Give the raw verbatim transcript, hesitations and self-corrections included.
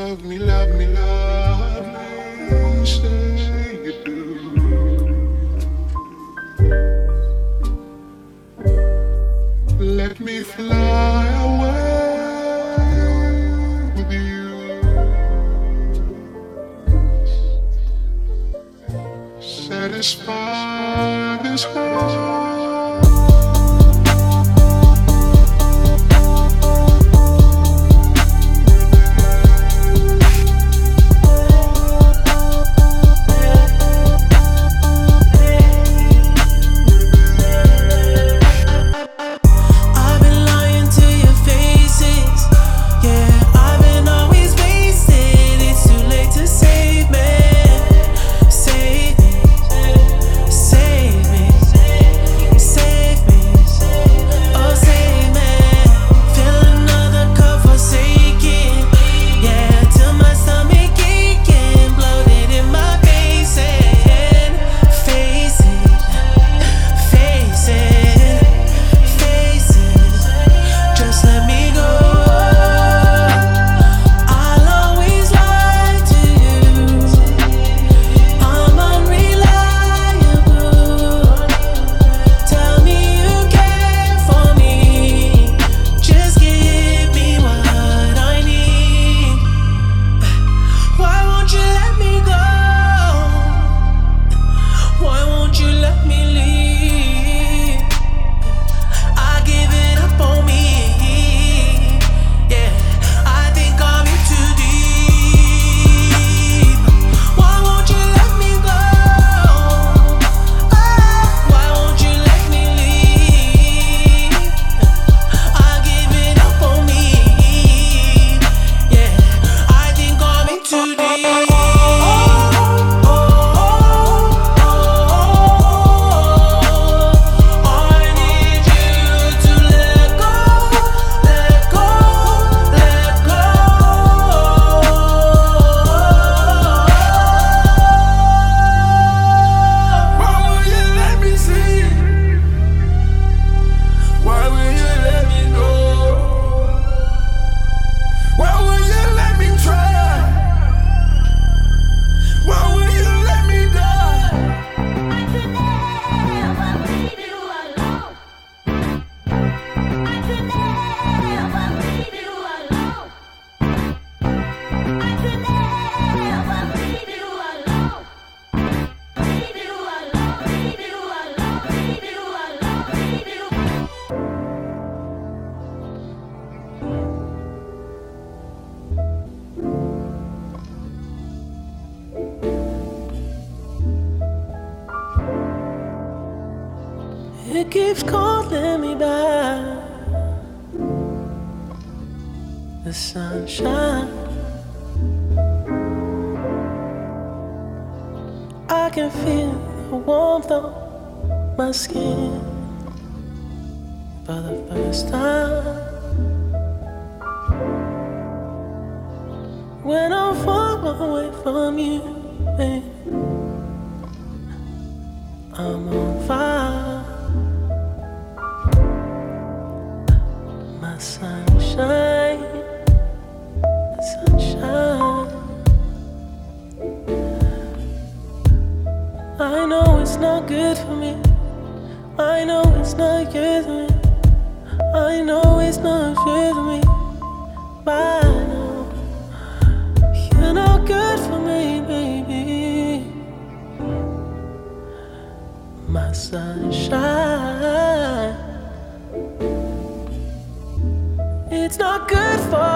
love me, love me, love me, say you do. Let me fly away with you. Satisfy this heart. It keeps calling me back. The sunshine, I can feel the warmth on my skin for the first time. When I'm far away from you, babe, I'm on fire. My sunshine, sunshine. I know it's not good for me. I know it's not good for me. I know it's not good for me. But I know you're not good for me, baby. My sunshine. It's not good for